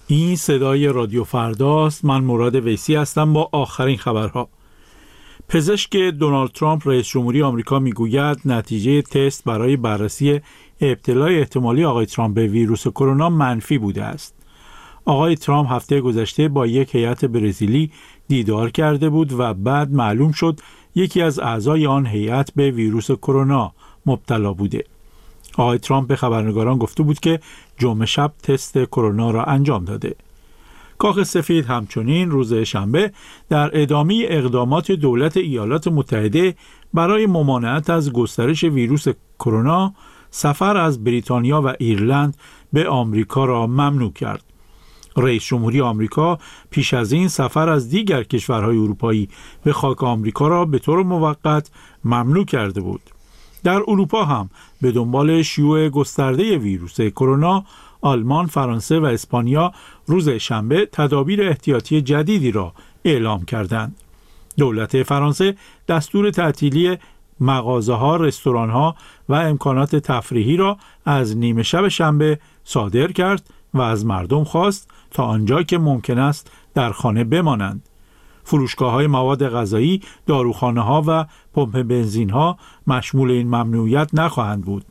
این صدای رادیو فرداست. من مراد ویسی هستم با آخرین خبرها. پزشک دونالد ترامپ رئیس جمهوری آمریکا میگوید نتیجه تست برای بررسی ابتلای احتمالی آقای ترامپ به ویروس کرونا منفی بوده است. آقای ترامپ هفته گذشته با یک هیئت برزیلی دیدار کرده بود و بعد معلوم شد یکی از اعضای آن هیئت به ویروس کرونا مبتلا بوده. آقای ترامپ به خبرنگاران گفته بود که جمعه شب تست کرونا را انجام داده. کاخ سفید همچنین روز شنبه در ادامه اقدامات دولت ایالات متحده برای ممانعت از گسترش ویروس کرونا سفر از بریتانیا و ایرلند به آمریکا را ممنوع کرد. رئیس جمهوری آمریکا پیش از این سفر از دیگر کشورهای اروپایی به خاک آمریکا را به طور موقت ممنوع کرده بود. در اروپا هم به دنبال شیوع گسترده ویروس کرونا، آلمان، فرانسه و اسپانیا روز شنبه تدابیر احتیاطی جدیدی را اعلام کردند. دولت فرانسه دستور تعطیلی مغازه‌ها، رستوران‌ها و امکانات تفریحی را از نیمه شب شنبه صادر کرد و از مردم خواست تا آنجا که ممکن است در خانه بمانند. فروشگاه‌های مواد غذایی، داروخانه‌ها و پمپ بنزین‌ها مشمول این ممنوعیت نخواهند بود.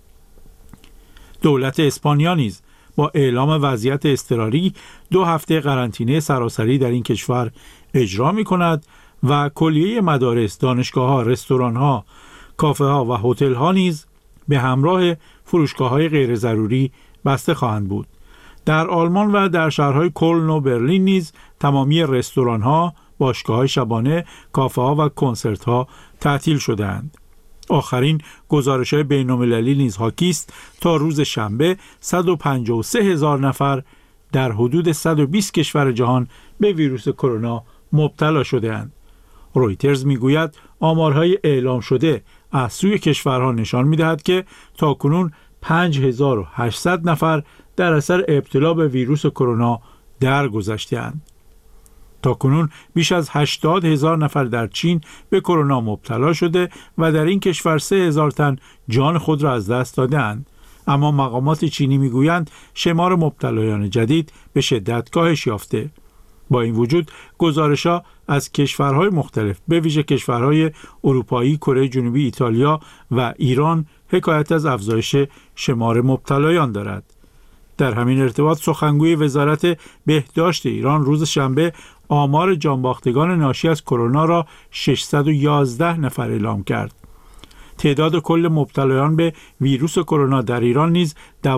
دولت اسپانیا نیز با اعلام وضعیت اضطراری 2 هفته قرنطینه سراسری در این کشور اجرا می‌کند و کلیه مدارس، دانشگاه‌ها، رستوران‌ها، کافه‌ها و هتل‌ها نیز به همراه فروشگاه‌های غیر ضروری بسته خواهند بود. در آلمان و در شهرهای کلن و برلین نیز تمامی رستوران‌ها، باشگاه‌های شبانه، کافه‌ها و کنسرت‌ها تعطیل شده‌اند. آخرین گزارش‌های بین‌المللی نیز حاکی است تا روز شنبه 153,000 نفر در حدود 120 کشور جهان به ویروس کرونا مبتلا شده‌اند. رویترز میگوید آمارهای اعلام شده از سوی کشورها نشان می‌دهد که تاکنون 5800 نفر در اثر ابتلا به ویروس کرونا درگذشته‌اند. تاکنون بیش از 80,000 نفر در چین به کرونا مبتلا شده و در این کشور 3,000 تن جان خود را از دست داده‌اند. اما مقامات چینی میگویند شمار مبتلایان جدید به شدت کاهش یافته. با این وجود گزارش‌ها از کشورهای مختلف به ویژه کشورهای اروپایی، کره جنوبی، ایتالیا و ایران حکایت از افزایش شمار مبتلایان دارد. در همین ارتباط سخنگوی وزارت بهداشت ایران روز شنبه آمار جانباختگان ناشی از کرونا را 611 نفر اعلام کرد. تعداد کل مبتلایان به ویروس کرونا در ایران نیز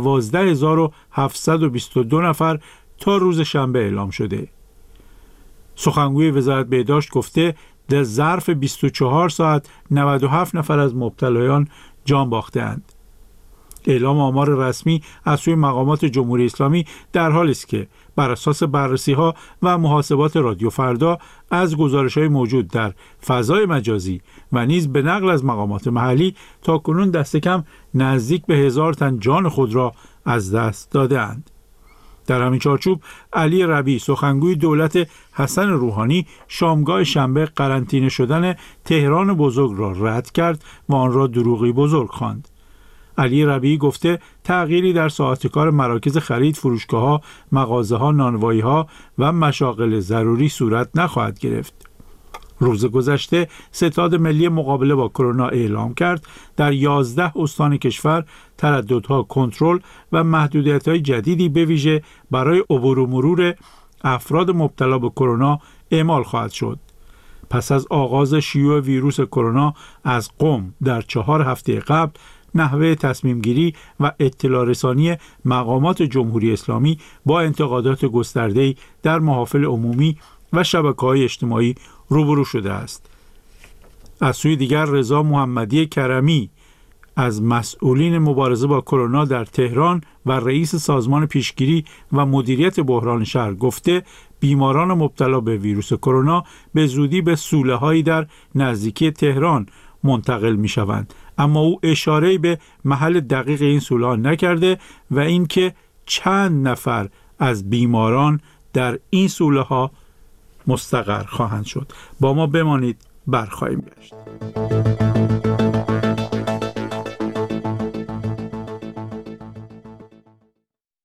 12,722 نفر تا روز شنبه اعلام شده. سخنگوی وزارت بهداشت گفته در ظرف 24 ساعت 97 نفر از مبتلایان جان باخته‌اند. اعلام آمار رسمی از سوی مقامات جمهوری اسلامی در حالی است که بر اساس بررسی‌ها و محاسبات رادیو فردا از گزارش‌های موجود در فضای مجازی و نیز به نقل از مقامات محلی تاکنون دست کم نزدیک به 1000 تن جان خود را از دست داده‌اند. در همین چارچوب علی ربیعی سخنگوی دولت حسن روحانی شامگاه شنبه قرنطینه شدن تهران بزرگ را رد کرد و آن را دروغی بزرگ خواند. علی ربیعی گفته تغییری در ساعات کار مراکز خرید، فروشگاه‌ها، مغازه‌ها، نانوایی‌ها و مشاغل ضروری صورت نخواهد گرفت. روز گذشته ستاد ملی مقابله با کرونا اعلام کرد در 11 استان کشور ترددها، کنترل و محدودیت‌های جدیدی به ویژه برای عبور و مرور افراد مبتلا به کرونا اعمال خواهد شد. پس از آغاز شیوع ویروس کرونا از قم در 4 هفته قبل، نحوه تصمیم گیری و اطلاع رسانی مقامات جمهوری اسلامی با انتقادات گسترده‌ای در محافل عمومی و شبکه‌های اجتماعی روبرو شده است. از سوی دیگر رضا محمدی کرمی از مسئولین مبارزه با کرونا در تهران و رئیس سازمان پیشگیری و مدیریت بحران شهر گفته بیماران مبتلا به ویروس کرونا به زودی به سوله‌هایی در نزدیکی تهران منتقل می‌شوند، اما او اشاره‌ای به محل دقیق این سوله‌ها نکرده و اینکه چند نفر از بیماران در این سوله‌ها مستقر خواهند شد. با ما بمانید، برخواهیم گشت.